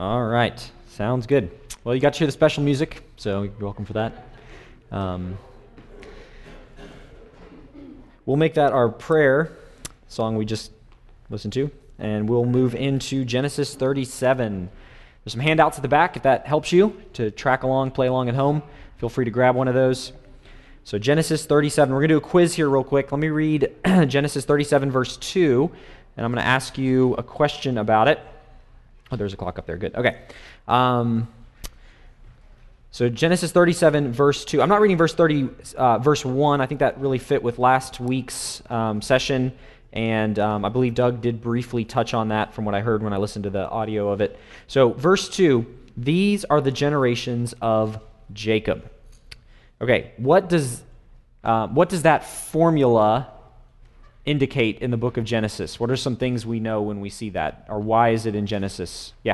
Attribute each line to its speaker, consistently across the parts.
Speaker 1: All right, sounds good. Well, you got to hear the special music, so you're welcome for that. We'll make that our prayer song we just listened to, and we'll move into Genesis 37. There's some handouts at the back if that helps you to track along, play along at home. Feel free to grab one of those. So Genesis 37, we're going to do a quiz here real quick. Let me read Genesis 37, verse 2, and I'm going to ask you a question about it. Oh, there's a clock up there. Good. Okay. So Genesis 37, verse 2. I'm not reading verse 1. I think that really fit with last week's session, and I believe Doug did briefly touch on that from what I heard when I listened to the audio of it. So verse 2, these are the generations of Jacob. Okay, what does that formula indicate in the book of Genesis? What are some things we know when we see that? Or why is it in Genesis? Yeah.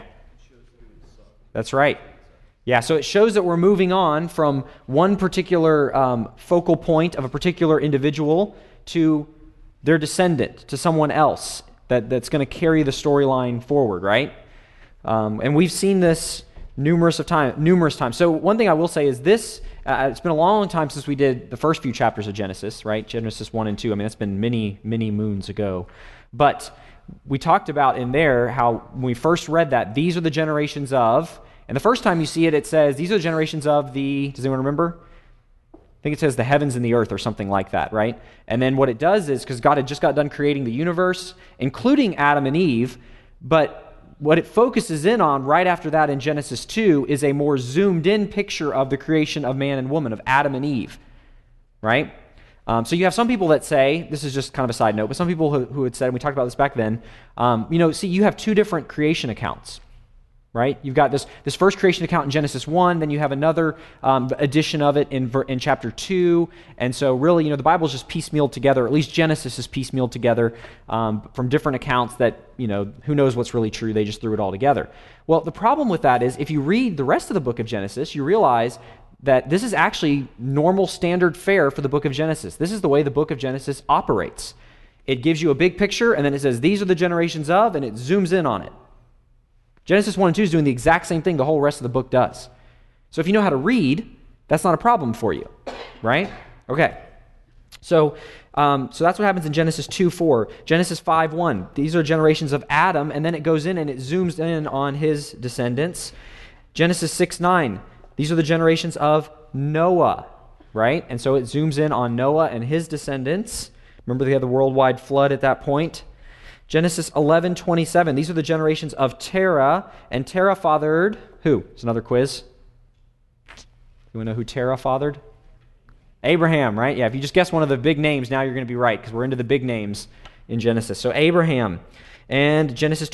Speaker 1: That's right. Yeah, so it shows that we're moving on from one particular focal point of a particular individual to their descendant, to someone else that's going to carry the storyline forward, right? And we've seen this numerous times. So one thing I will say is this, it's been a long time since we did the first few chapters of Genesis, right? Genesis 1 and 2. I mean, that's been many, many moons ago. But we talked about in there how when we first read that, these are the generations of, and the first time you see it, it says, these are the generations of the, does anyone remember? I think it says the heavens and the earth or something like that, right? And then what it does is, because God had just got done creating the universe, including Adam and Eve, but what it focuses in on right after that in Genesis 2 is a more zoomed-in picture of the creation of man and woman, of Adam and Eve, right? So you have some people that say, this is just kind of a side note, but some people who had said, and we talked about this back then, see, you have two different creation accounts, right? You've got this first creation account in Genesis 1, then you have another edition of it in chapter 2, and so really, the Bible's just piecemealed together, at least Genesis is piecemealed together from different accounts that, who knows what's really true, they just threw it all together. Well, the problem with that is, if you read the rest of the book of Genesis, you realize that this is actually normal standard fare for the book of Genesis. This is the way the book of Genesis operates. It gives you a big picture, and then it says, these are the generations of, and it zooms in on it. Genesis 1 and 2 is doing the exact same thing the whole rest of the book does. So if you know how to read, that's not a problem for you, right? Okay. So that's what happens in Genesis 2:4. Genesis 5:1, these are generations of Adam, and then it goes in and it zooms in on his descendants. Genesis 6:9, these are the generations of Noah, right? And so it zooms in on Noah and his descendants. Remember, they had the worldwide flood at that point. Genesis 11:27, these are the generations of Terah, and Terah fathered who? It's another quiz. You want to know who Terah fathered? Abraham, right? Yeah, if you just guess one of the big names, now you're going to be right, because we're into the big names in Genesis. So Abraham. And Genesis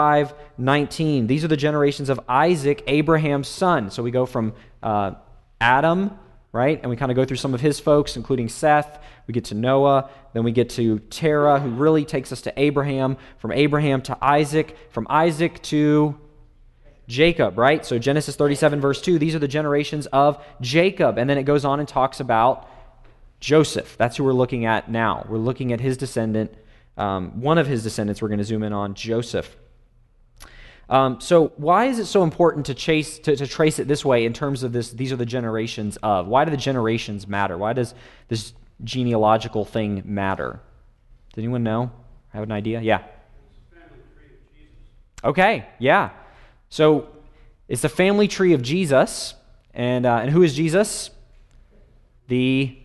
Speaker 1: 25:19, these are the generations of Isaac, Abraham's son. So we go from Adam, right? And we kind of go through some of his folks, including Seth. We get to Noah. Then we get to Terah, who really takes us to Abraham. From Abraham to Isaac. From Isaac to Jacob, right? So Genesis 37, verse 2, these are the generations of Jacob. And then it goes on and talks about Joseph. That's who we're looking at now. We're looking at his descendant. One of his descendants we're going to zoom in on, Joseph. So why is it so important to trace it this way in terms of this? These are the generations of. Why do the generations matter? Why does this genealogical thing matter? Does anyone know? Have an idea? Yeah.
Speaker 2: It's the family tree of Jesus.
Speaker 1: Okay, yeah. So it's the family tree of Jesus, and who is Jesus? The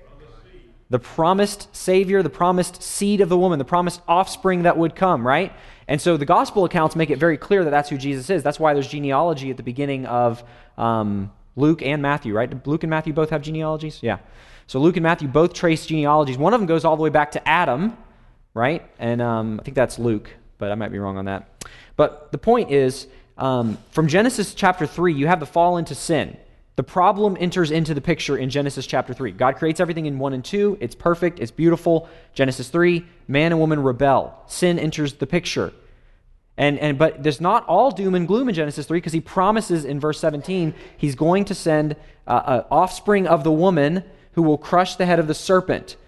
Speaker 1: promised Savior, the promised seed of the woman, the promised offspring that would come, right? And so the gospel accounts make it very clear that that's who Jesus is. That's why there's genealogy at the beginning of Luke and Matthew, right? Luke and Matthew both have genealogies? Yeah. So Luke and Matthew both trace genealogies. One of them goes all the way back to Adam, right? And I think that's Luke, but I might be wrong on that. But the point is, from Genesis chapter 3, you have the fall into sin. The problem enters into the picture in Genesis chapter 3. God creates everything in 1 and 2. It's perfect. It's beautiful. Genesis 3, man and woman rebel. Sin enters the picture. But there's not all doom and gloom in Genesis 3, because he promises in verse 17 he's going to send an offspring of the woman who will crush the head of the serpent.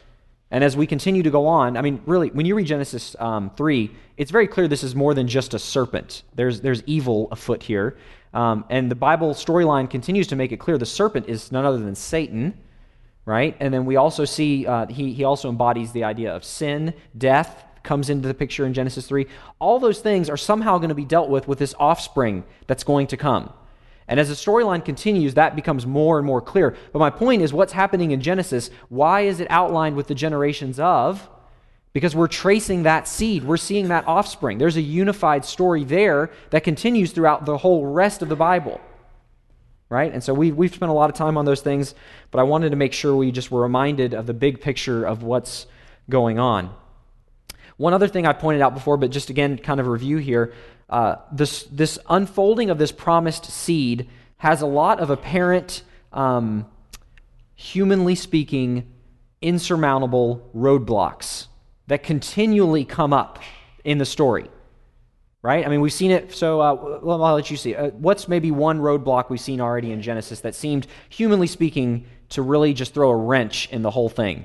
Speaker 1: And as we continue to go on, I mean, really, when you read Genesis 3, it's very clear this is more than just a serpent. There's evil afoot here. And the Bible storyline continues to make it clear the serpent is none other than Satan, right? And then we also see he also embodies the idea of sin, death comes into the picture in Genesis 3. All those things are somehow going to be dealt with this offspring that's going to come. And as the storyline continues, that becomes more and more clear. But my point is, what's happening in Genesis, why is it outlined with the generations of? Because we're tracing that seed. We're seeing that offspring. There's a unified story there that continues throughout the whole rest of the Bible. Right? And so we've spent a lot of time on those things, but I wanted to make sure we just were reminded of the big picture of what's going on. One other thing I pointed out before, but just again, kind of review here, this unfolding of this promised seed has a lot of apparent, humanly speaking, insurmountable roadblocks that continually come up in the story. Right? I mean, we've seen it, so I'll let you see. What's maybe one roadblock we've seen already in Genesis that seemed, humanly speaking, to really just throw a wrench in the whole thing?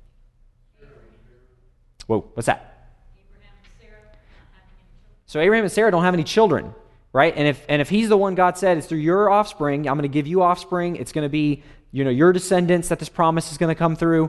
Speaker 1: Whoa, what's that? So Abraham and Sarah don't have any children, right? And if he's the one God said, it's through your offspring, I'm going to give you offspring, it's going to be, your descendants that this promise is going to come through.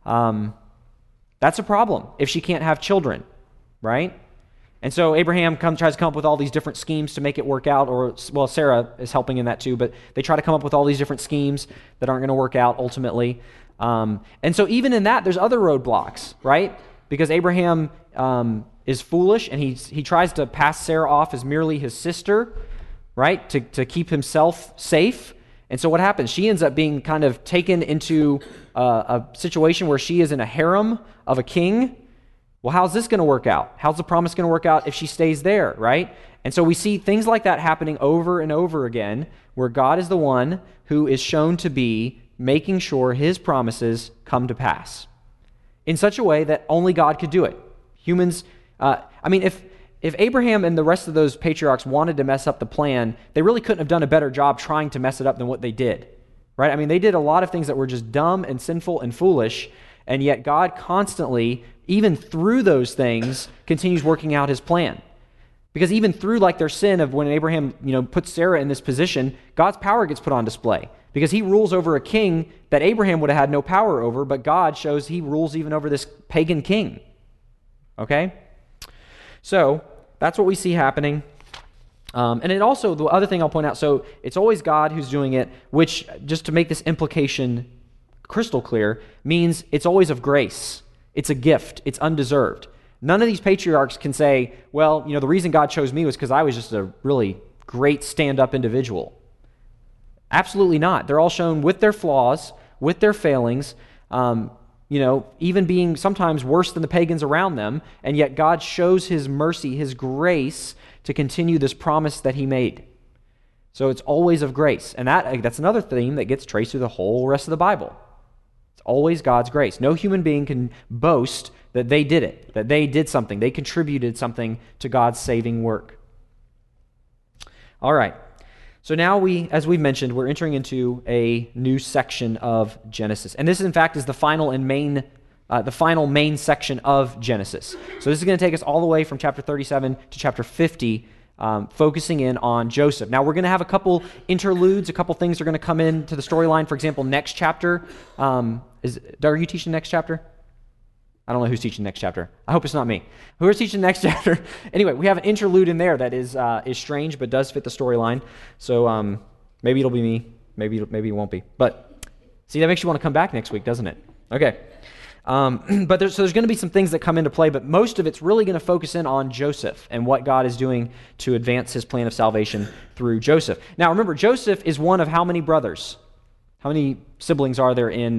Speaker 1: That's a problem if she can't have children, right? And so Abraham tries to come up with all these different schemes to make it work out, well, Sarah is helping in that too, but they try to come up with all these different schemes that aren't going to work out ultimately. And so even in that, there's other roadblocks, right? Because Abraham is foolish, and he tries to pass Sarah off as merely his sister, right, to keep himself safe. And so what happens? She ends up being kind of taken into a situation where she is in a harem of a king. Well, how's this going to work out? How's the promise going to work out if she stays there, right? And so we see things like that happening over and over again, where God is the one who is shown to be making sure his promises come to pass in such a way that only God could do it. Humans, if Abraham and the rest of those patriarchs wanted to mess up the plan, they really couldn't have done a better job trying to mess it up than what they did, right? I mean, they did a lot of things that were just dumb and sinful and foolish, and yet God constantly, even through those things, continues working out his plan. Because even through their sin of when Abraham, puts Sarah in this position, God's power gets put on display. Because he rules over a king that Abraham would have had no power over, but God shows he rules even over this pagan king. Okay? So, that's what we see happening. And it also, the other thing I'll point out, so it's always God who's doing it, which, just to make this implication crystal clear, means it's always of grace. It's a gift. It's undeserved. None of these patriarchs can say, well, the reason God chose me was because I was just a really great stand-up individual. Absolutely not. They're all shown with their flaws, with their failings, even being sometimes worse than the pagans around them, and yet God shows his mercy, his grace, to continue this promise that he made. So it's always of grace. And that's another theme that gets traced through the whole rest of the Bible. It's always God's grace. No human being can boast that they did it, that they did something, they contributed something to God's saving work. All right. So now as we've mentioned, we're entering into a new section of Genesis. And this, in fact, is the final main section of Genesis. So this is going to take us all the way from chapter 37 to chapter 50, focusing in on Joseph. Now, we're going to have a couple interludes, a couple things are going to come into the storyline. For example, next chapter. Doug, are you teaching next chapter? I don't know who's teaching next chapter. I hope it's not me. Who is teaching next chapter? Anyway, we have an interlude in there that is strange, but does fit the storyline. So maybe it'll be me. Maybe it won't be. But see, that makes you want to come back next week, doesn't it? Okay. But there's going to be some things that come into play, but most of it's really going to focus in on Joseph and what God is doing to advance his plan of salvation through Joseph. Now, remember, Joseph is one of how many brothers? How many siblings are there in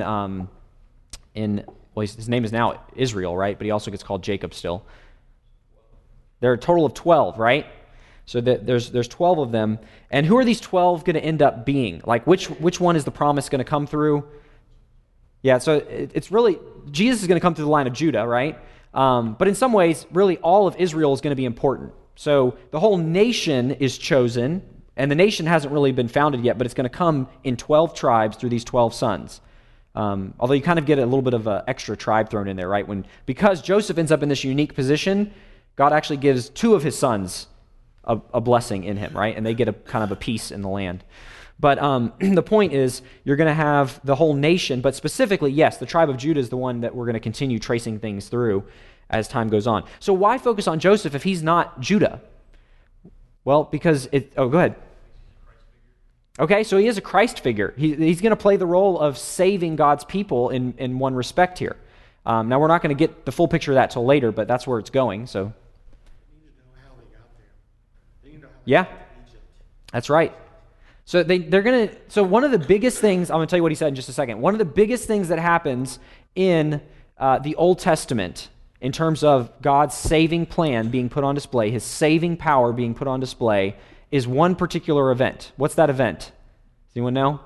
Speaker 1: well, his name is now Israel, right? But he also gets called Jacob still. There are a total of 12, right? So there's 12 of them. And who are these 12 going to end up being? Which one is the promise going to come through? Yeah, so it's really, Jesus is going to come through the line of Judah, right? But in some ways, really all of Israel is going to be important. So the whole nation is chosen, and the nation hasn't really been founded yet, but it's going to come in 12 tribes through these 12 sons. Although you kind of get a little bit of an extra tribe thrown in there, right? Because Joseph ends up in this unique position, God actually gives two of his sons a blessing in him, right? And they get a kind of a piece in the land. But the point is, you're going to have the whole nation, but specifically, yes, the tribe of Judah is the one that we're going to continue tracing things through as time goes on. So why focus on Joseph if he's not Judah? Well, because go ahead. Okay, so he is a Christ figure. He's going to play the role of saving God's people in one respect here. Now, we're not going to get the full picture of that till later, but that's where it's going. So, yeah, that's right. So they're going to. So one of the biggest things, I'm going to tell you what he said in just a second. One of the biggest things that happens in the Old Testament in terms of God's saving plan being put on display, his saving power being put on display, is one particular event. What's that event? Does anyone know?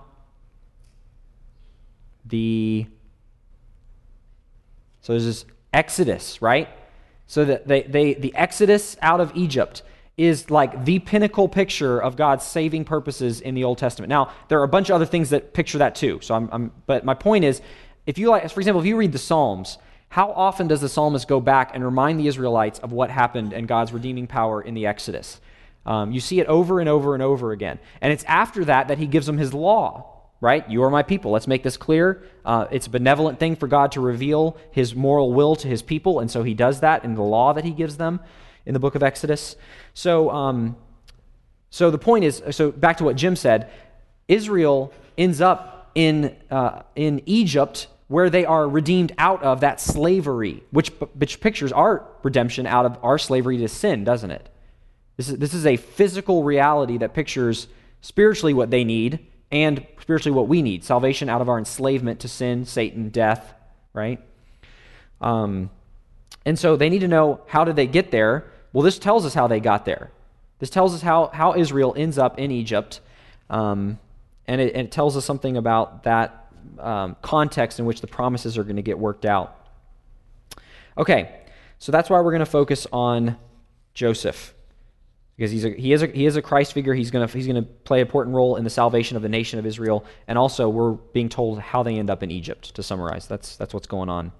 Speaker 1: So there's this Exodus, right? So that the Exodus out of Egypt is like the pinnacle picture of God's saving purposes in the Old Testament. Now, there are a bunch of other things that picture that too. So but my point is, if you for example, if you read the Psalms, how often does the psalmist go back and remind the Israelites of what happened and God's redeeming power in the Exodus? You see it over and over and over again. And it's after that he gives them his law, right? You are my people. Let's make this clear. It's a benevolent thing for God to reveal his moral will to his people, and so he does that in the law that he gives them in the book of Exodus. So the point is, so back to what Jim said, Israel ends up in Egypt where they are redeemed out of that slavery, which pictures our redemption out of our slavery to sin, doesn't it? This is a physical reality that pictures spiritually what they need and spiritually what we need. Salvation out of our enslavement to sin, Satan, death, right? And so they need to know, how did they get there? Well, this tells us how they got there. This tells us how Israel ends up in Egypt. And it tells us something about that context in which the promises are going to get worked out. Okay, so that's why we're going to focus on Joseph. Because he is a Christ figure. He's going to play an important role in the salvation of the nation of Israel, and also we're being told how they end up in Egypt. To summarize, that's what's going on.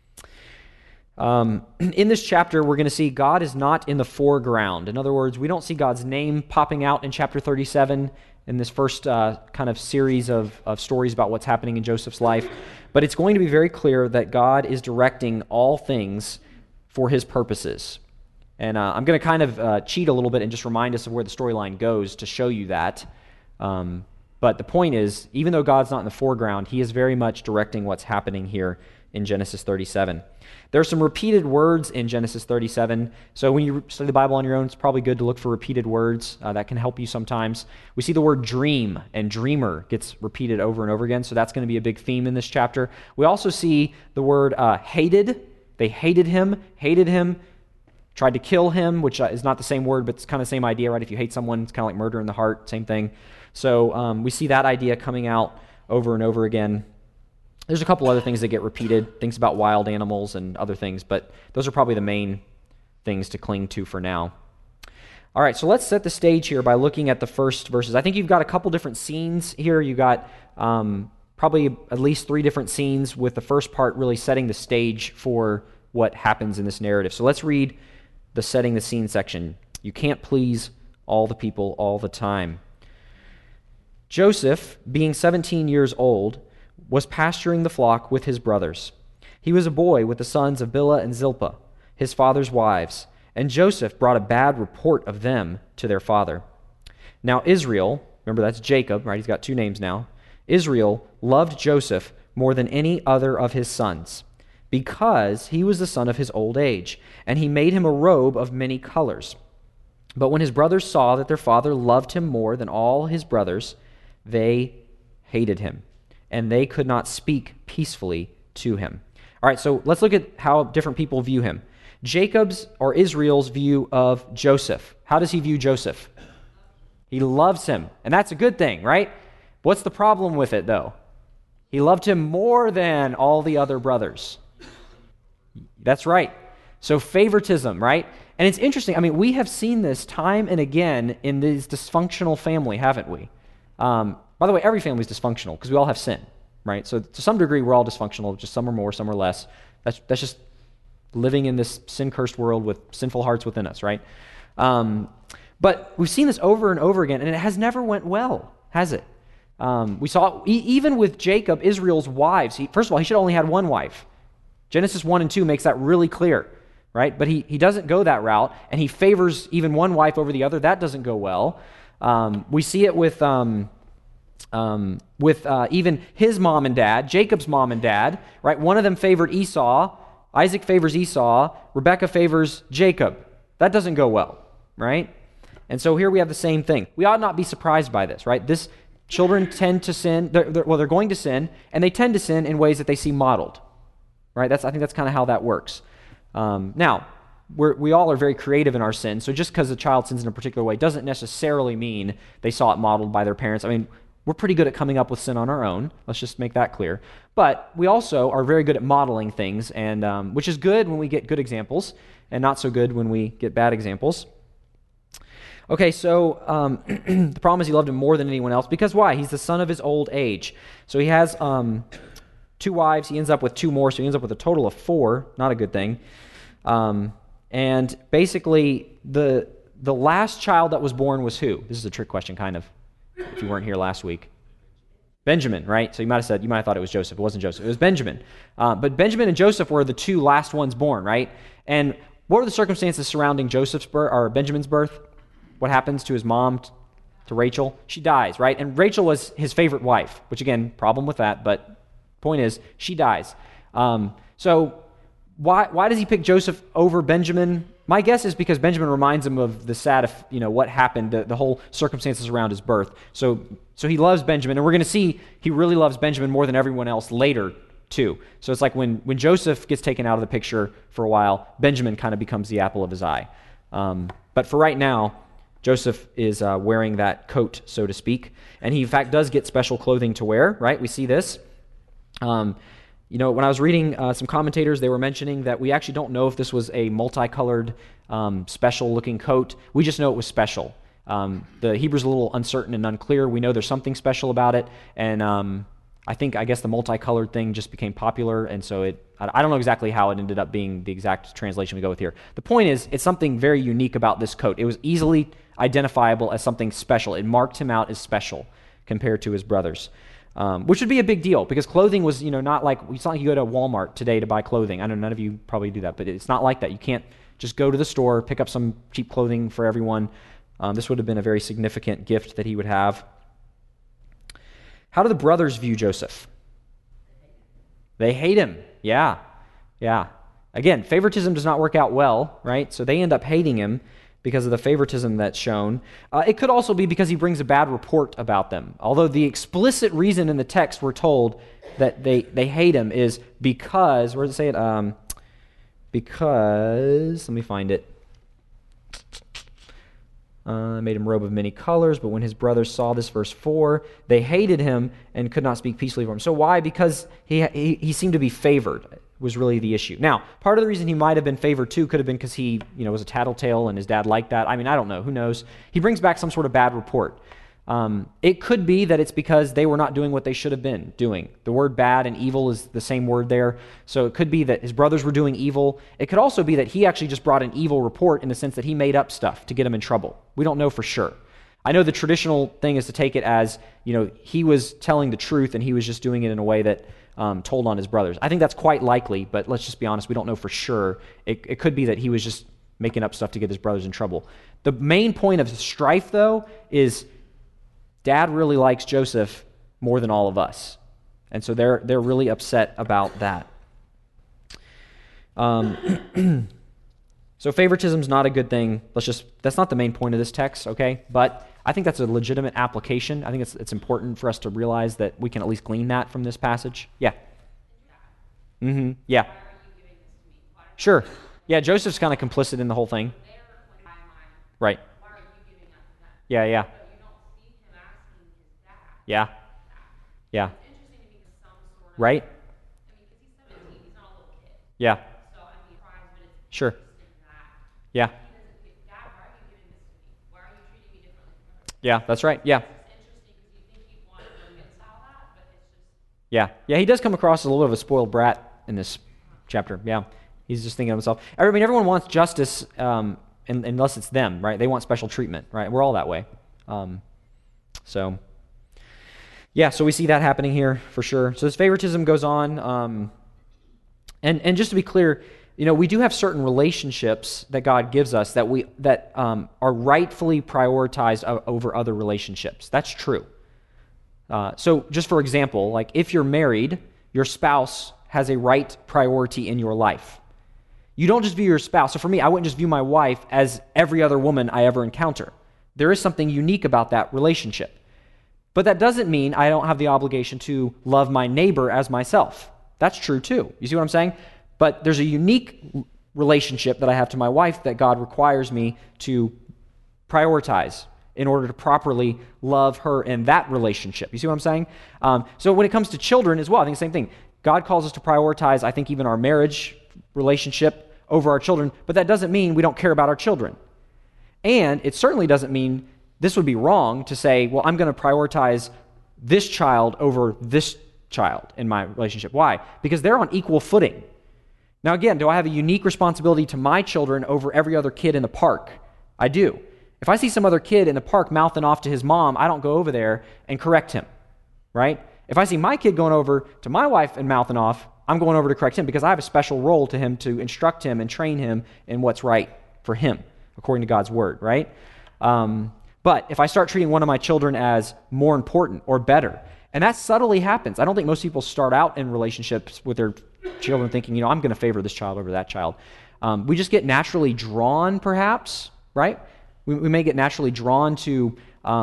Speaker 1: In this chapter, we're going to see God is not in the foreground. In other words, we don't see God's name popping out in chapter 37 in this first kind of series of stories about what's happening in Joseph's life. But it's going to be very clear that God is directing all things for his purposes. And I'm going to kind of cheat a little bit and just remind us of where the storyline goes to show you that. But the point is, even though God's not in the foreground, he is very much directing what's happening here in Genesis 37. There are some repeated words in Genesis 37. So when you study the Bible on your own, it's probably good to look for repeated words. That can help you sometimes. We see the word dream and dreamer gets repeated over and over again. So that's going to be a big theme in this chapter. We also see the word hated. They hated him, tried to kill him, which is not the same word, but it's kind of the same idea, right? If you hate someone, it's kind of like murder in the heart, same thing. So we see that idea coming out over and over again. There's a couple other things that get repeated, things about wild animals and other things, but those are probably the main things to cling to for now. All right, so let's set the stage here by looking at the first verses. I think you've got a couple different scenes here. You got probably at least 3 different scenes, with the first part really setting the stage for what happens in this narrative. So let's read the setting the scene section. You can't please all the people all the time. Joseph, being 17 years old, was pasturing the flock with his brothers. He was a boy with the sons of Bilhah and Zilpah, his father's wives, and Joseph brought a bad report of them to their father. Now Israel, remember that's Jacob, right? He's got 2 names now. Israel loved Joseph more than any other of his sons, because he was the son of his old age, and he made him a robe of many colors. But when his brothers saw that their father loved him more than all his brothers, they hated him, and they could not speak peacefully to him. All right, so let's look at how different people view him. Jacob's, or Israel's, view of Joseph. How does he view Joseph? He loves him, and that's a good thing, right? What's the problem with it, though? He loved him more than all the other brothers. That's right. So favoritism, right? And it's interesting. I mean, we have seen this time and again in this dysfunctional family, haven't we? By the way, every family is dysfunctional because we all have sin. right? So to some degree, we're all dysfunctional. Just some are more, some are less. That's just living in this sin-cursed world with sinful hearts within us, right? But we've seen this over and over again, and it has never went well, has it? We saw even with Jacob, Israel's wives. First of all, he should have only had one wife. Genesis 1 and 2 makes that really clear, right? But he doesn't go that route, and he favors even one wife over the other. That doesn't go well. We see it with even his mom and dad, Jacob's mom and dad, right? One of them favored Esau. Isaac favors Esau. Rebekah favors Jacob. That doesn't go well, right? And so here we have the same thing. We ought not be surprised by this, right? Children tend to sin. They're going to sin, and they tend to sin in ways that they see modeled, right? I think that's kind of how that works. Now, we all are very creative in our sin, so just because a child sins in a particular way doesn't necessarily mean they saw it modeled by their parents. I mean, we're pretty good at coming up with sin on our own. Let's just make that clear. But we also are very good at modeling things, and which is good when we get good examples, and not so good when we get bad examples. Okay, so the problem is he loved him more than anyone else. Because why? He's the son of his old age. So he has 2 wives. He ends up with 2 more, so he ends up with a total of 4. Not a good thing. And basically, the last child that was born was who? This is a trick question, kind of, if you weren't here last week. Benjamin, right? So you might have thought it was Joseph. It wasn't Joseph. It was Benjamin. But Benjamin and Joseph were the 2 last ones born, right? And what were the circumstances surrounding Joseph's birth, or Benjamin's birth? What happens to his mom, to Rachel? She dies, right? And Rachel was his favorite wife, which again, problem with that, but point is, she dies. So why does he pick Joseph over Benjamin? My guess is because Benjamin reminds him of the sad, what happened, the whole circumstances around his birth. So he loves Benjamin, and we're going to see he really loves Benjamin more than everyone else later, too. So it's like when Joseph gets taken out of the picture for a while, Benjamin kind of becomes the apple of his eye. But for right now, Joseph is wearing that coat, so to speak, and he, in fact, does get special clothing to wear, right? We see this. When I was reading some commentators, they were mentioning that we actually don't know if this was a multicolored, special-looking coat. We just know it was special. The Hebrew's a little uncertain and unclear. We know there's something special about it, and I guess the multicolored thing just became popular, and so I don't know exactly how it ended up being the exact translation we go with here. The point is, it's something very unique about this coat. It was easily identifiable as something special. It marked him out as special compared to his brothers, which would be a big deal because clothing was, not like, it's not like you go to Walmart today to buy clothing. I know none of you probably do that, but it's not like that. You can't just go to the store, pick up some cheap clothing for everyone. This would have been a very significant gift that he would have. How do the brothers view Joseph? They hate him. Yeah. Again, favoritism does not work out well, right? So they end up hating him because of the favoritism that's shown. It could also be because he brings a bad report about them. Although the explicit reason in the text we're told that they hate him is because, where does it say it? Because, let me find it. Made him robe of many colors, but when his brothers saw this, verse 4, they hated him and could not speak peacefully for him. So why? Because he seemed to be favored, was really the issue. Now, part of the reason he might have been favored too could have been because he was a tattletale and his dad liked that. I mean, I don't know. Who knows? He brings back some sort of bad report. It could be that it's because they were not doing what they should have been doing. The word bad and evil is the same word there. So it could be that his brothers were doing evil. It could also be that he actually just brought an evil report in the sense that he made up stuff to get him in trouble. We don't know for sure. I know the traditional thing is to take it as, he was telling the truth and he was just doing it in a way that told on his brothers. I think that's quite likely, but let's just be honest, we don't know for sure. It could be that he was just making up stuff to get his brothers in trouble. The main point of the strife, though, is Dad really likes Joseph more than all of us. And so they're really upset about that. So favoritism's not a good thing. That's not the main point of this text, okay? But I think that's a legitimate application. I think it's important for us to realize that we can at least glean that from this passage. Yeah. Yeah. Sure. Yeah, Joseph's kind of complicit in the whole thing. Right. Yeah. Yeah. Right? Yeah. Sure. Yeah. Yeah, that's right. Yeah. Yeah, he does come across as a little bit of a spoiled brat in this chapter. Yeah, he's just thinking of himself. I mean, everyone wants justice unless it's them, right? They want special treatment, right? We're all that way. So we see that happening here for sure. So this favoritism goes on. And just to be clear, we do have certain relationships that God gives us that are rightfully prioritized over other relationships. That's true. So just for example, like if you're married, your spouse has a right priority in your life. You don't just view your spouse. So for me, I wouldn't just view my wife as every other woman I ever encounter. There is something unique about that relationship. But that doesn't mean I don't have the obligation to love my neighbor as myself. That's true too. You see what I'm saying? But there's a unique relationship that I have to my wife that God requires me to prioritize in order to properly love her in that relationship. You see what I'm saying? So when it comes to children as well, I think the same thing. God calls us to prioritize, I think, even our marriage relationship over our children, but that doesn't mean we don't care about our children. And it certainly doesn't mean this would be wrong to say, well, I'm going to prioritize this child over this child in my relationship. Why? Because they're on equal footing. Now again, do I have a unique responsibility to my children over every other kid in the park? I do. If I see some other kid in the park mouthing off to his mom, I don't go over there and correct him, right? If I see my kid going over to my wife and mouthing off, I'm going over to correct him because I have a special role to him to instruct him and train him in what's right for him, according to God's word, right? But if I start treating one of my children as more important or better, and that subtly happens. I don't think most people start out in relationships with their children thinking, I'm going to favor this child over that child. We just get naturally drawn, perhaps, right? We may get naturally drawn to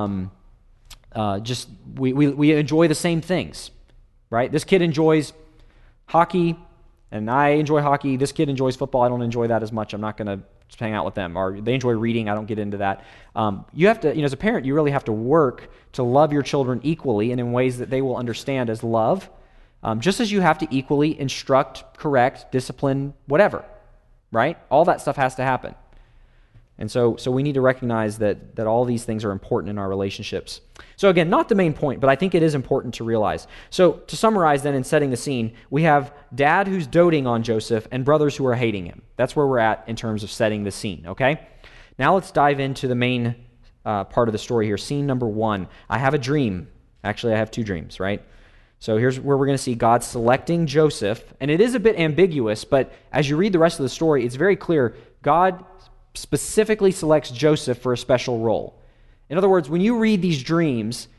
Speaker 1: we enjoy the same things, right? This kid enjoys hockey, and I enjoy hockey. This kid enjoys football. I don't enjoy that as much. I'm not going to hang out with them. Or they enjoy reading. I don't get into that. You have to, as a parent, you really have to work to love your children equally and in ways that they will understand as love, just as you have to equally instruct, correct, discipline, whatever, right? All that stuff has to happen. And so we need to recognize that all these things are important in our relationships. So again, not the main point, but I think it is important to realize. So to summarize then in setting the scene, we have dad who's doting on Joseph and brothers who are hating him. That's where we're at in terms of setting the scene, okay? Now let's dive into the main part of the story here. Scene number 1. I have a dream. Actually, I have 2 dreams, right? So here's where we're going to see God selecting Joseph. And it is a bit ambiguous, but as you read the rest of the story, it's very clear God specifically selects Joseph for a special role. In other words, when you read these dreams,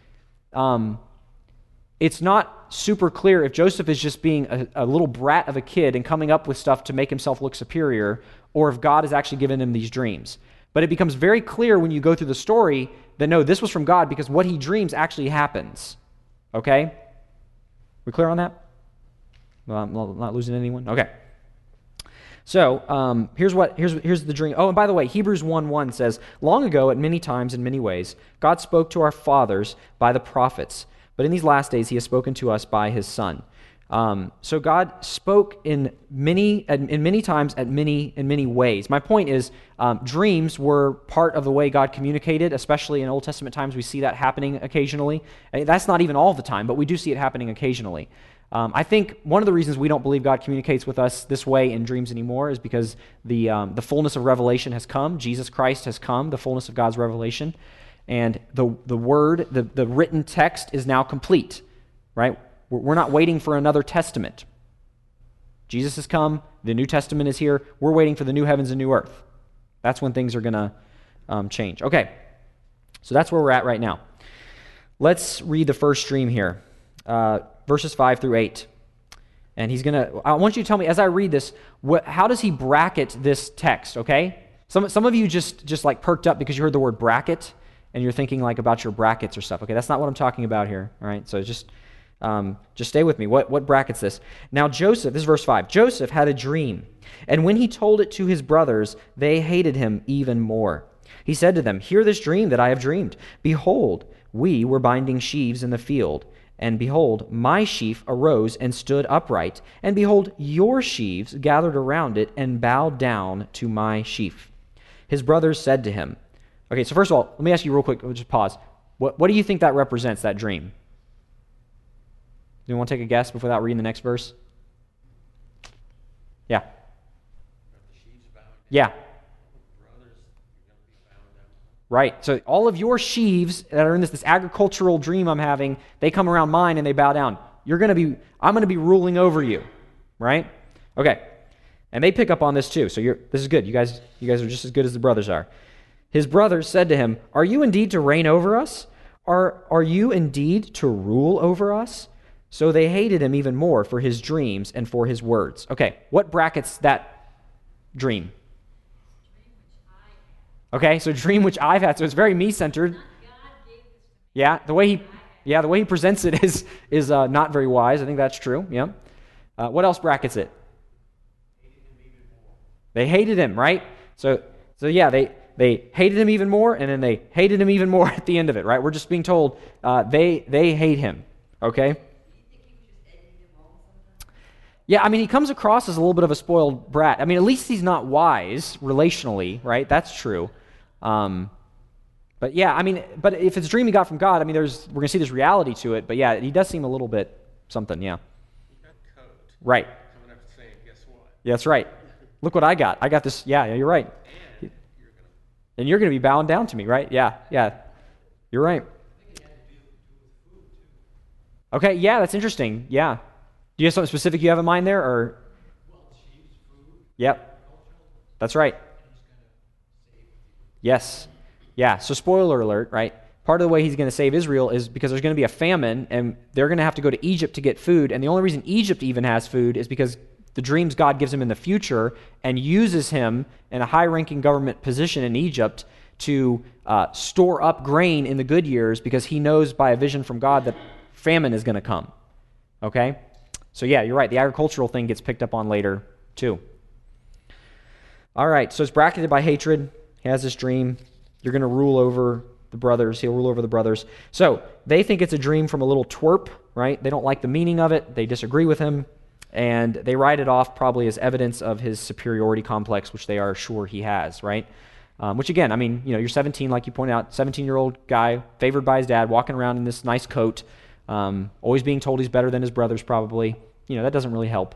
Speaker 1: it's not super clear if Joseph is just being a little brat of a kid and coming up with stuff to make himself look superior, or if God has actually given him these dreams. But it becomes very clear when you go through the story that no, this was from God because what he dreams actually happens. Okay? We clear on that? Well, I'm not losing anyone? Okay. So here's the dream. Oh, and by the way, Hebrews 1:1 says, "Long ago, at many times in many ways, God spoke to our fathers by the prophets, but in these last days he has spoken to us by his Son." So God spoke in many times in many ways. My point is, dreams were part of the way God communicated, especially in Old Testament times. We see that happening occasionally. That's not even all the time, but we do see it happening occasionally. I think one of the reasons we don't believe God communicates with us this way in dreams anymore is because the fullness of revelation has come. Jesus Christ has come, the fullness of God's revelation, and the word, the written text is now complete, right? We're not waiting for another testament. Jesus has come, the New Testament is here, we're waiting for the new heavens and new earth. That's when things are going to change. Okay, so that's where we're at right now. Let's read the first dream here. Verses 5 through 8. And I want you to tell me, as I read this, how does he bracket this text, okay? Some of you just like perked up because you heard the word bracket, and you're thinking like about your brackets or stuff. Okay, that's not what I'm talking about here, all right? So just stay with me. What brackets this? Now Joseph, this is verse 5. Joseph had a dream, and when he told it to his brothers, they hated him even more. He said to them, "Hear this dream that I have dreamed. Behold, we were binding sheaves in the field, and behold, my sheaf arose and stood upright, and behold, your sheaves gathered around it and bowed down to my sheaf." His brothers said to him, okay, so first of all, let me ask you real quick, just pause. What do you think that represents, that dream? Do you want to take a guess without reading the next verse? Yeah. Yeah. Right. So all of your sheaves that are in this agricultural dream I'm having, they come around mine and they bow down. I'm going to be ruling over you. Right? Okay. And they pick up on this too. So this is good. You guys are just as good as the brothers are. His brothers said to him, "Are you indeed to reign over us? Are you indeed to rule over us?" So they hated him even more for his dreams and for his words. Okay. What brackets that dream? Okay, so dream which I've had. So it's very me-centered. Yeah, the way he presents it is not very wise. I think that's true. Yeah. What else brackets it? They hated him, right? So yeah, they hated him even more, and then they hated him even more at the end of it, right? We're just being told they hate him. Okay. Yeah, I mean, he comes across as a little bit of a spoiled brat. I mean, at least he's not wise relationally, right? That's true. But yeah, I mean, but if it's a dream he got from God, I mean, we're going to see this reality to it. But yeah, he does seem a little bit something, yeah.
Speaker 2: You got code.
Speaker 1: Right.
Speaker 2: Coming up saying, guess what?
Speaker 1: Yeah, that's right. Look what I got. I got this. Yeah, you're right. And you're going to be bowing down to me, right? Yeah. You're right. Okay, yeah, that's interesting. Yeah. Do you have something specific you have in mind there, or?
Speaker 2: Well, sheep's food.
Speaker 1: Yep. That's right. Yes. Yeah, so spoiler alert, right? Part of the way he's going to save Israel is because there's going to be a famine, and they're going to have to go to Egypt to get food, and the only reason Egypt even has food is because the dreams God gives him in the future and uses him in a high-ranking government position in Egypt to store up grain in the good years because he knows by a vision from God that famine is going to come. Okay? So yeah, you're right. The agricultural thing gets picked up on later too. All right, so it's bracketed by hatred. He has this dream. You're going to rule over the brothers. He'll rule over the brothers. So they think it's a dream from a little twerp, right? They don't like the meaning of it. They disagree with him. And they write it off probably as evidence of his superiority complex, which they are sure he has, right? Which again, I mean, you're 17, like you pointed out, 17-year-old guy, favored by his dad, walking around in this nice coat, always being told he's better than his brothers probably. That doesn't really help.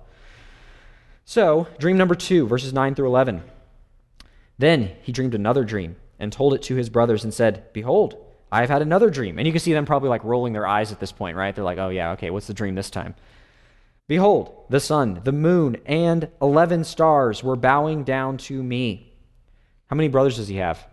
Speaker 1: So, dream number 2, verses 9 through 11. Then he dreamed another dream and told it to his brothers and said, "Behold, I have had another dream." And you can see them probably like rolling their eyes at this point, right? They're like, "Oh yeah, okay, what's the dream this time?" "Behold, the sun, the moon, and 11 stars were bowing down to me." How many brothers does he have?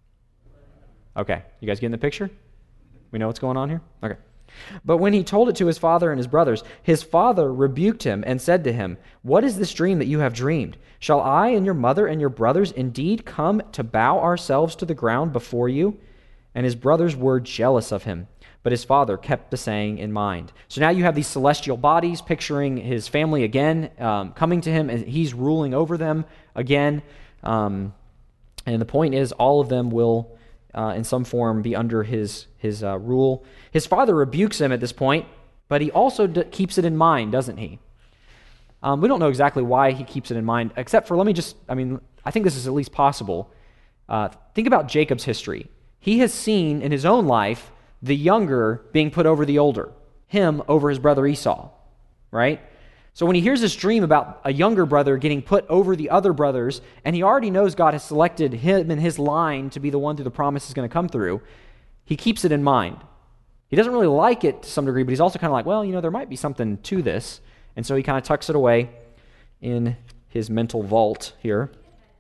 Speaker 1: Okay, you guys getting the picture? We know what's going on here? Okay. "But when he told it to his father and his brothers, his father rebuked him and said to him, 'What is this dream that you have dreamed? Shall I and your mother and your brothers indeed come to bow ourselves to the ground before you?' And his brothers were jealous of him, but his father kept the saying in mind." So now you have these celestial bodies picturing his family again, coming to him, and he's ruling over them again. And the point is, all of them will in some form be under his rule. His father rebukes him at this point, but he also keeps it in mind, doesn't he? We don't know exactly why he keeps it in mind, except for, I think this is at least possible. Think about Jacob's history. He has seen in his own life the younger being put over the older, him over his brother Esau, right? So when he hears this dream about a younger brother getting put over the other brothers, and he already knows God has selected him and his line to be the one through the promise is going to come through, he keeps it in mind. He doesn't really like it to some degree, but he's also kind of like, well, there might be something to this. And so he kind of tucks it away in his mental vault here.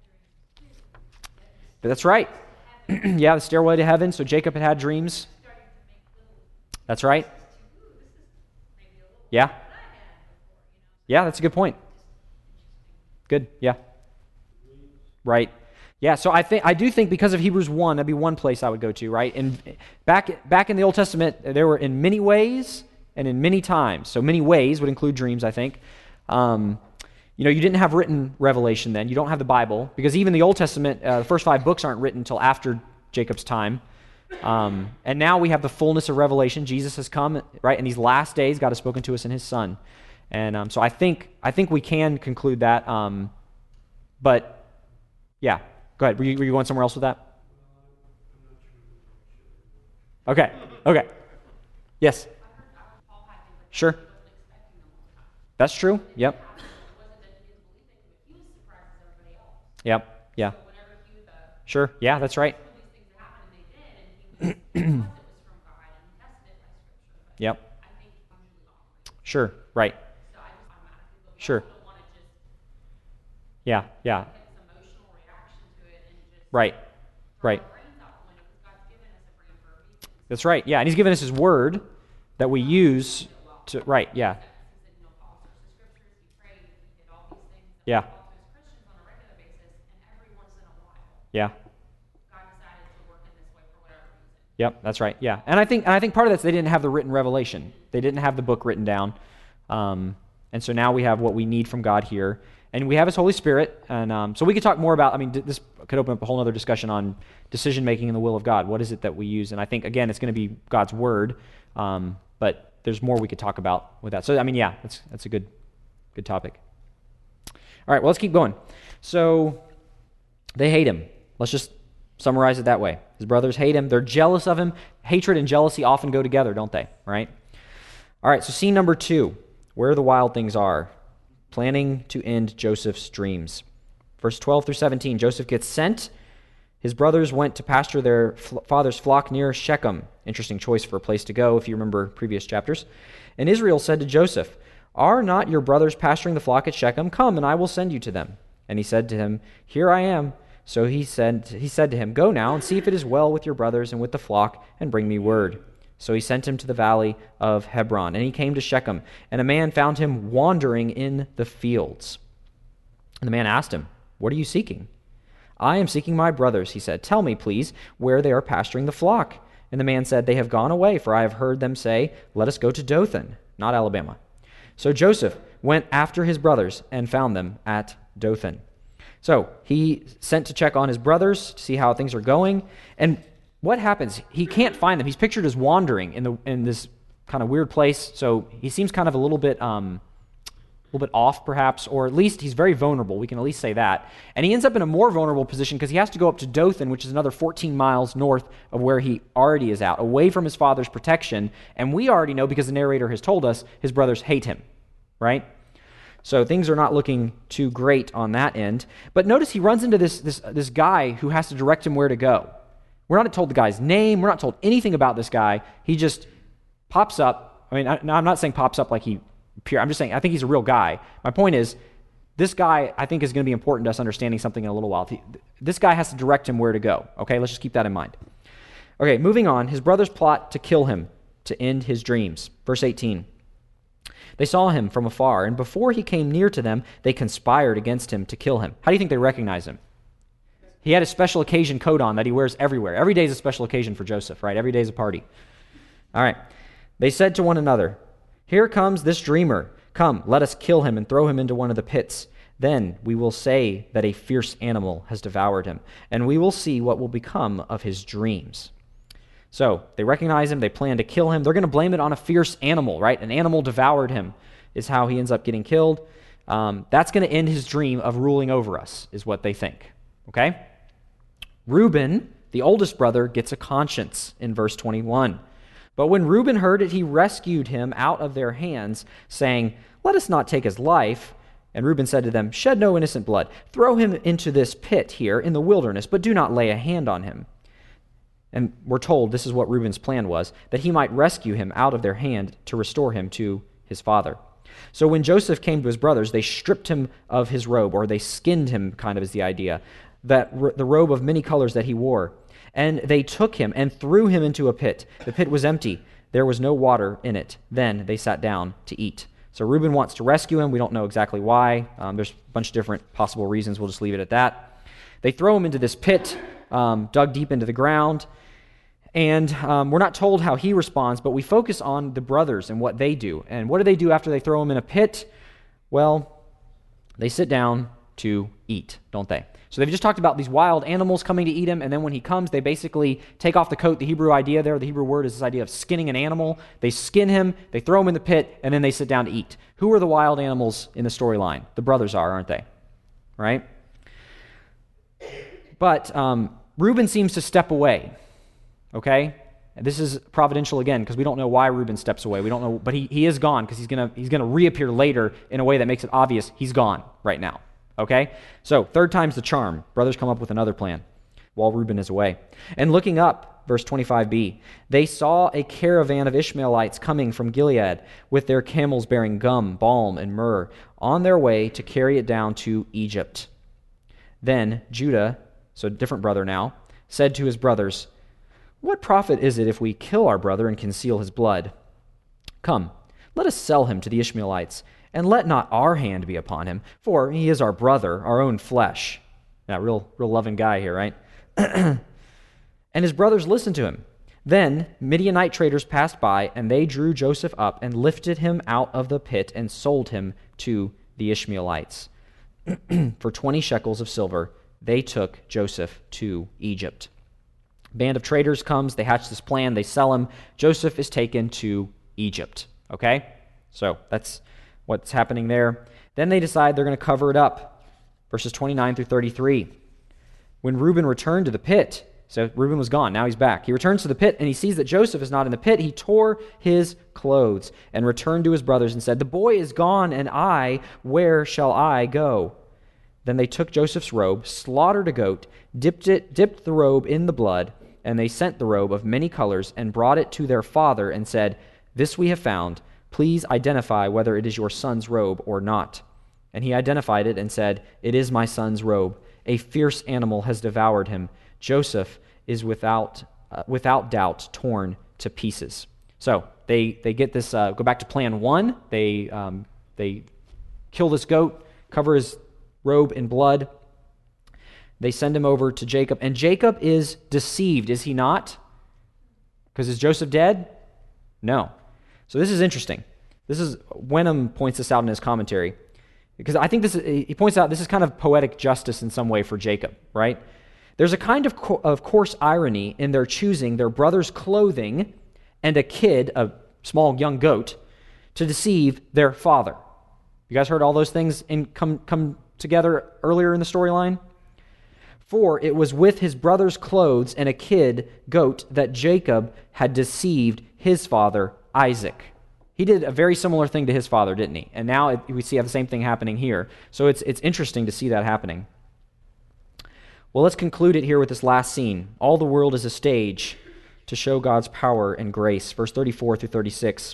Speaker 1: But that's right. Yeah, the stairway to heaven. So Jacob had dreams. That's right. Yeah. Yeah, that's a good point. Good, yeah. Right. Yeah, so I do think because of Hebrews 1, that'd be one place I would go to, right? And back in the Old Testament, there were in many ways and in many times. So many ways would include dreams, I think. You didn't have written revelation then. You don't have the Bible, because even the Old Testament, the first 5 books aren't written until after Jacob's time. And now we have the fullness of revelation. Jesus has come, right? In these last days, God has spoken to us in his Son. And so I think we can conclude that. But yeah, go ahead. Were you going somewhere else with that? Okay. Yes. Sure. That's true. Yep.
Speaker 3: It wasn't that he didn't believe it, but he was surprised as everybody else.
Speaker 1: Yep. Yeah.
Speaker 3: So whenever he was
Speaker 1: Sure. Yeah, that's right.
Speaker 3: some of these things that happened, and they did, and he was, it was from God, and he tested it by Scripture. But
Speaker 1: Yep.
Speaker 3: I think usually operate.
Speaker 1: Sure. Right.
Speaker 3: So I just automatically, but we
Speaker 1: Sure.
Speaker 3: also don't want to just
Speaker 1: Yeah. Yeah.
Speaker 3: get this emotional reaction to it and just
Speaker 1: Right.
Speaker 3: throw
Speaker 1: Right.
Speaker 3: our brains out the window, because God's given us a brain for a reason.
Speaker 1: That's right. Yeah, and he's given us his word that we use to. Right. Yeah.
Speaker 3: He said, Paul searched the Scriptures, he prayed, he did all these things that
Speaker 1: Yeah.
Speaker 3: we all do as Christians on a regular basis, and every once in a while,
Speaker 1: Yeah.
Speaker 3: God decided to work in this way for whatever reason.
Speaker 1: Yep, that's right. Yeah, and I think part of that's they didn't have the written revelation. They didn't have the book written down, and so now we have what we need from God here, and we have His Holy Spirit. And so we could talk more about. I mean, this could open up a whole other discussion on decision making in the will of God. What is it that we use? And I think again, it's going to be God's word, but there's more we could talk about with that. So I mean, yeah, that's a good topic. All right, well, let's keep going. So they hate him. Let's just summarize it that way. His brothers hate him. They're jealous of him. Hatred and jealousy often go together, don't they? Right? All right, so scene number 2, where the wild things are, planning to end Joseph's dreams. Verse 12 through 17, Joseph gets sent. His brothers went to pasture their father's flock near Shechem. Interesting choice for a place to go, if you remember previous chapters. And Israel said to Joseph, "Are not your brothers pasturing the flock at Shechem? Come, and I will send you to them." And he said to him, "Here I am." So he said to him, "Go now and see if it is well with your brothers and with the flock, and bring me word." So he sent him to the valley of Hebron, and he came to Shechem, and a man found him wandering in the fields. And the man asked him, "What are you seeking?" "I am seeking my brothers," he said. "Tell me, please, where they are pasturing the flock." And the man said, "They have gone away, for I have heard them say, 'Let us go to Dothan,'" not Alabama. So Joseph went after his brothers and found them at Dothan. So he sent to check on his brothers to see how things are going. And what happens? He can't find them. He's pictured as wandering in this kind of weird place. So he seems kind of a little bit off, perhaps, or at least he's very vulnerable. We can at least say that. And he ends up in a more vulnerable position because he has to go up to Dothan, which is another 14 miles north of where he already is out, away from his father's protection. And we already know, because the narrator has told us, his brothers hate him, right? So things are not looking too great on that end. But notice he runs into this guy who has to direct him where to go. We're not told the guy's name. We're not told anything about this guy. He just pops up. I mean, I'm not saying pops up like he appeared. I'm just saying I think he's a real guy. My point is, this guy, I think, is going to be important to us understanding something in a little while. This guy has to direct him where to go. Okay, let's just keep that in mind. Okay, moving on. His brothers plot to kill him, to end his dreams. Verse 18. They saw him from afar, and before he came near to them, they conspired against him to kill him. How do you think they recognized him? He had a special occasion coat on that he wears everywhere. Every day is a special occasion for Joseph, right? Every day is a party. All right. They said to one another, "Here comes this dreamer. Come, let us kill him and throw him into one of the pits. Then we will say that a fierce animal has devoured him, and we will see what will become of his dreams." So they recognize him. They plan to kill him. They're going to blame it on a fierce animal, right? An animal devoured him is how he ends up getting killed. That's going to end his dream of ruling over us, is what they think. Okay? Reuben, the oldest brother, gets a conscience in verse 21. But when Reuben heard it, he rescued him out of their hands, saying, "Let us not take his life." And Reuben said to them, "Shed no innocent blood. Throw him into this pit here in the wilderness, but do not lay a hand on him." And we're told this is what Reuben's plan was, that he might rescue him out of their hand to restore him to his father. So when Joseph came to his brothers, they stripped him of his robe, or they skinned him, kind of is the idea, the robe of many colors that he wore. And they took him and threw him into a pit. The pit was empty. There was no water in it. Then they sat down to eat. So Reuben wants to rescue him. We don't know exactly why. There's a bunch of different possible reasons. We'll just leave it at that. They throw him into this pit, dug deep into the ground. And we're not told how he responds, but we focus on the brothers and what they do. And what do they do after they throw him in a pit? Well, they sit down to eat, don't they? So they've just talked about these wild animals coming to eat him, and then when he comes, they basically take off the coat. The Hebrew idea there, the Hebrew word is this idea of skinning an animal. They skin him, they throw him in the pit, and then they sit down to eat. Who are the wild animals in the storyline? The brothers are, aren't they? Right? But Reuben seems to step away. Okay? This is providential again, because we don't know why Reuben steps away. We don't know, but he is gone because he's gonna reappear later in a way that makes it obvious he's gone right now. Okay? So, third time's the charm. Brothers come up with another plan while Reuben is away. And looking up, verse 25b, they saw a caravan of Ishmaelites coming from Gilead with their camels bearing gum, balm, and myrrh on their way to carry it down to Egypt. Then Judah, so a different brother now, said to his brothers, "What profit is it if we kill our brother and conceal his blood? Come, let us sell him to the Ishmaelites, and let not our hand be upon him, for he is our brother, our own flesh." Now, real loving guy here, right? And his brothers listened to him. Then Midianite traders passed by, and they drew Joseph up and lifted him out of the pit and sold him to the Ishmaelites. For 20 shekels of silver, they took Joseph to Egypt. Band of traders comes, they hatch this plan, they sell him. Joseph is taken to Egypt. Okay? So that's what's happening there. Then they decide they're going to cover it up. Verses 29 through 33. When Reuben returned to the pit, so Reuben was gone, now he's back. He returns to the pit and he sees that Joseph is not in the pit. He tore his clothes and returned to his brothers and said, "The boy is gone, and where shall I go?" Then they took Joseph's robe, slaughtered a goat, dipped the robe in the blood, and they sent the robe of many colors and brought it to their father and said, "This we have found. Please identify whether it is your son's robe or not." And he identified it and said, "It is my son's robe. A fierce animal has devoured him. Joseph is without doubt torn to pieces." So they get this. Go back to plan one. They kill this goat, cover his robe in blood. They send him over to Jacob, and Jacob is deceived, is he not? Because is Joseph dead? No. So this is interesting. Wenham points this out in his commentary, because I think he points out this is kind of poetic justice in some way for Jacob, right? There's a kind of coarse irony in their choosing their brother's clothing and a kid, a small young goat, to deceive their father. You guys heard all those things come together earlier in the storyline? For it was with his brother's clothes and a kid goat that Jacob had deceived his father, Isaac. He did a very similar thing to his father, didn't he? And now we see the same thing happening here. So it's interesting to see that happening. Well, let's conclude it here with this last scene. All the world is a stage to show God's power and grace. Verse 34 through 36.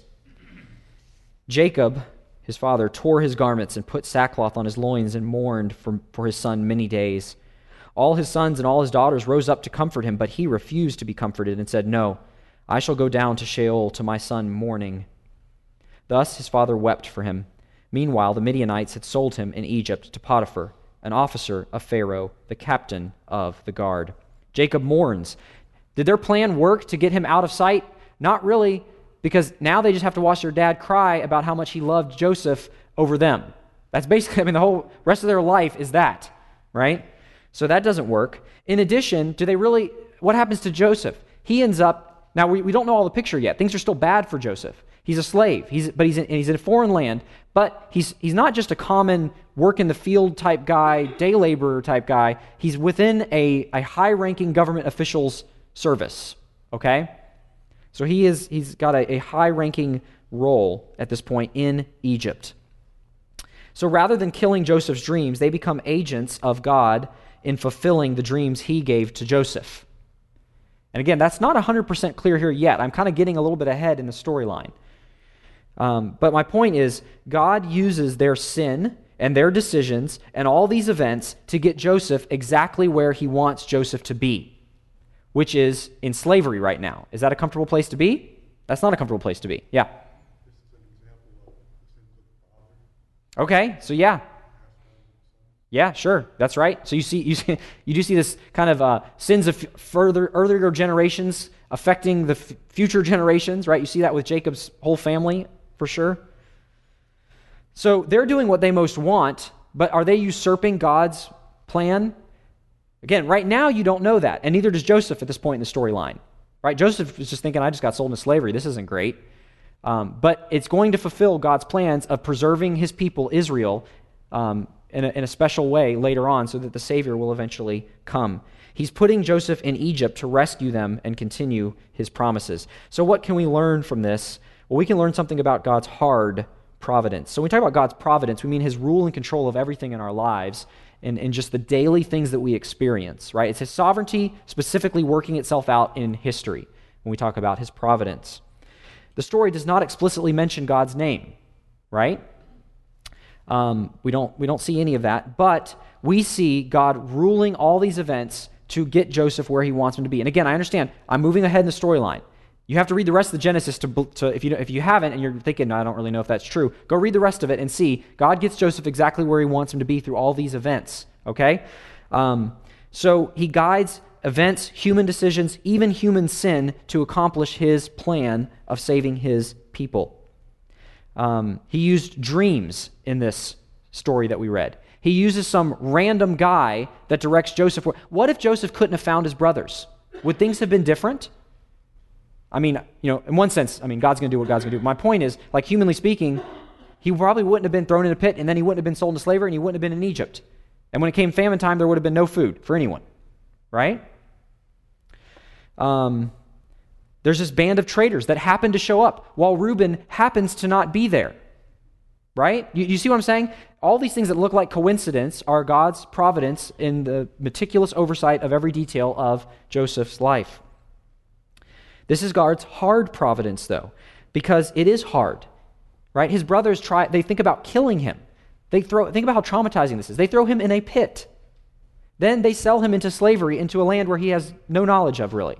Speaker 1: Jacob, his father, tore his garments and put sackcloth on his loins and mourned for his son many days. All his sons and all his daughters rose up to comfort him, but he refused to be comforted and said, "No, I shall go down to Sheol to my son mourning." Thus his father wept for him. Meanwhile, the Midianites had sold him in Egypt to Potiphar, an officer of Pharaoh, the captain of the guard. Jacob mourns. Did their plan work to get him out of sight? Not really, because now they just have to watch their dad cry about how much he loved Joseph over them. That's basically, the whole rest of their life is that, right? So that doesn't work. In addition, what happens to Joseph? He ends up, now we don't know all the picture yet. Things are still bad for Joseph. He's a slave, he's in a foreign land, but he's not just a common work in the field type guy, day laborer type guy. He's within a high-ranking government official's service, okay? So he's got a high-ranking role at this point in Egypt. So rather than killing Joseph's dreams, they become agents of God in fulfilling the dreams he gave to Joseph. And again, that's not 100% clear here yet. I'm kind of getting a little bit ahead in the storyline. But my point is, God uses their sin and their decisions and all these events to get Joseph exactly where he wants Joseph to be, which is in slavery right now. Is that a comfortable place to be? That's not a comfortable place to be. Yeah. Okay, so yeah. Yeah, sure, that's right. So you do see this kind of sins of earlier generations affecting the future generations, right? You see that with Jacob's whole family, for sure. So they're doing what they most want, but are they usurping God's plan? Again, right now you don't know that, and neither does Joseph at this point in the storyline, right? Joseph is just thinking, I just got sold into slavery. This isn't great. But it's going to fulfill God's plans of preserving his people, Israel, in a special way later on so that the Savior will eventually come. He's putting Joseph in Egypt to rescue them and continue his promises. So what can we learn from this? Well, we can learn something about God's hard providence. So when we talk about God's providence, we mean his rule and control of everything in our lives and just the daily things that we experience, right? It's his sovereignty specifically working itself out in history when we talk about his providence. The story does not explicitly mention God's name, right? We don't see any of that, but we see God ruling all these events to get Joseph where he wants him to be. And again, I understand, I'm moving ahead in the storyline. You have to read the rest of the Genesis to if you haven't and you're thinking, no, I don't really know if that's true, go read the rest of it and see God gets Joseph exactly where he wants him to be through all these events, okay? So he guides events, human decisions, even human sin to accomplish his plan of saving his people. He used dreams in this story that we read. He uses some random guy that directs Joseph. What if Joseph couldn't have found his brothers? Would things have been different? I mean, in one sense, God's going to do what God's going to do. My point is, like humanly speaking, he probably wouldn't have been thrown in a pit, and then he wouldn't have been sold into slavery, and he wouldn't have been in Egypt. And when it came famine time, there would have been no food for anyone, right? There's this band of traders that happen to show up while Reuben happens to not be there, right? You see what I'm saying? All these things that look like coincidence are God's providence in the meticulous oversight of every detail of Joseph's life. This is God's hard providence, though, because it is hard, right? His brothers they think about killing him. Think about how traumatizing this is. They throw him in a pit. Then they sell him into slavery, into a land where he has no knowledge of, really.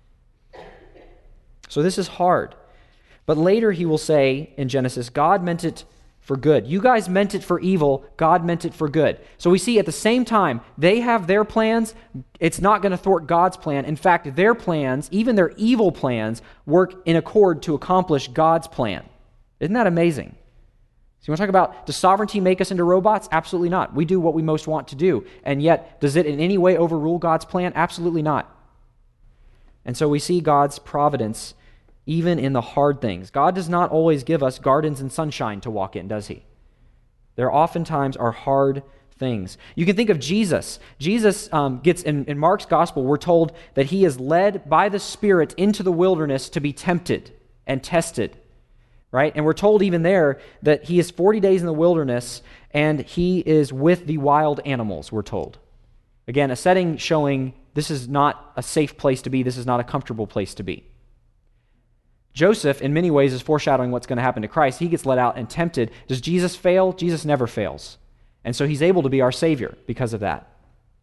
Speaker 1: So this is hard. But later he will say in Genesis, God meant it for good. You guys meant it for evil. God meant it for good. So we see at the same time, they have their plans. It's not going to thwart God's plan. In fact, their plans, even their evil plans, work in accord to accomplish God's plan. Isn't that amazing? So you want to talk about, does sovereignty make us into robots? Absolutely not. We do what we most want to do. And yet, does it in any way overrule God's plan? Absolutely not. And so we see God's providence even in the hard things. God does not always give us gardens and sunshine to walk in, does he? There oftentimes are hard things. You can think of Jesus. Jesus gets, in Mark's gospel, we're told that he is led by the Spirit into the wilderness to be tempted and tested, right? And we're told even there that he is 40 days in the wilderness and he is with the wild animals, we're told. Again, a setting showing this is not a safe place to be. This is not a comfortable place to be. Joseph, in many ways, is foreshadowing what's going to happen to Christ. He gets let out and tempted. Does Jesus fail? Jesus never fails. And so he's able to be our Savior because of that.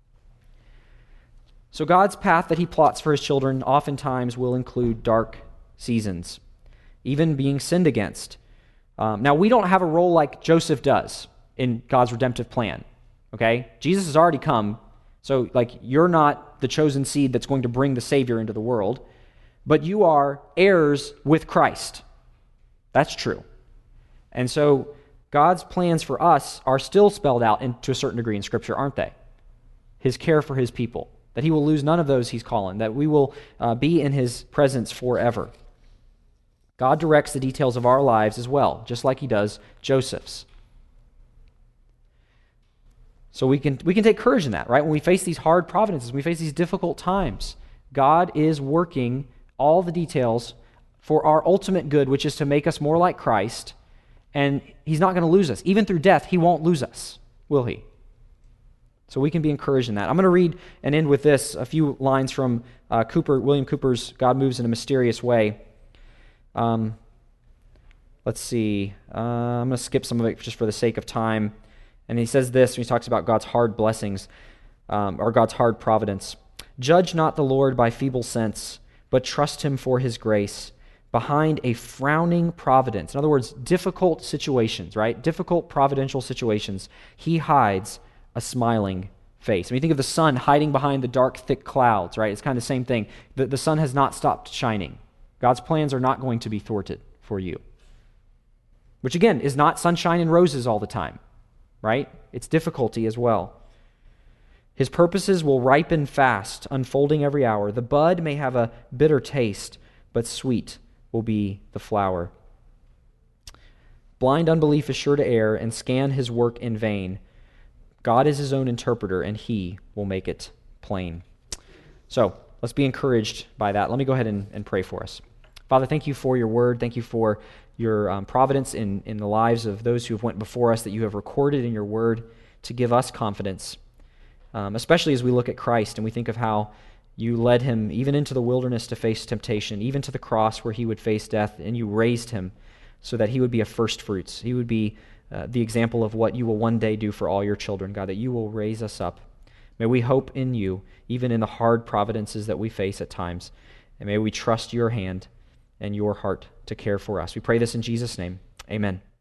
Speaker 1: So God's path that he plots for his children oftentimes will include dark seasons, even being sinned against. Now, we don't have a role like Joseph does in God's redemptive plan, okay? Jesus has already come, so you're not the chosen seed that's going to bring the Savior into the world, but you are heirs with Christ. That's true. And so God's plans for us are still spelled out to a certain degree in Scripture, aren't they? His care for his people, that he will lose none of those he's calling, that we will be in his presence forever. God directs the details of our lives as well, just like he does Joseph's. So we can take courage in that, right? When we face these hard providences, when we face these difficult times, God is working all the details for our ultimate good, which is to make us more like Christ, and he's not going to lose us. Even through death, he won't lose us, will he? So we can be encouraged in that. I'm going to read and end with this, a few lines from William Cooper's God Moves in a Mysterious Way. Let's see. I'm going to skip some of it just for the sake of time. And he says this when he talks about God's hard blessings, or God's hard providence. Judge not the Lord by feeble sense, but trust him for his grace. Behind a frowning providence, in other words, difficult situations, right? Difficult providential situations, he hides a smiling face. I mean, think of the sun hiding behind the dark, thick clouds, right? It's kind of the same thing. The sun has not stopped shining. God's plans are not going to be thwarted for you. Which, again, is not sunshine and roses all the time, right? It's difficulty as well. His purposes will ripen fast, unfolding every hour. The bud may have a bitter taste, but sweet will be the flower. Blind unbelief is sure to err and scan his work in vain. God is his own interpreter, and he will make it plain. So let's be encouraged by that. Let me go ahead and pray for us. Father, thank you for your word. Thank you for your providence in the lives of those who have went before us, that you have recorded in your word to give us confidence, especially as we look at Christ and we think of how you led him even into the wilderness to face temptation, even to the cross where he would face death, and you raised him so that he would be a first fruits. He would be the example of what you will one day do for all your children, God, that you will raise us up. May we hope in you, even in the hard providences that we face at times, and may we trust your hand and your heart to care for us. We pray this in Jesus' name. Amen.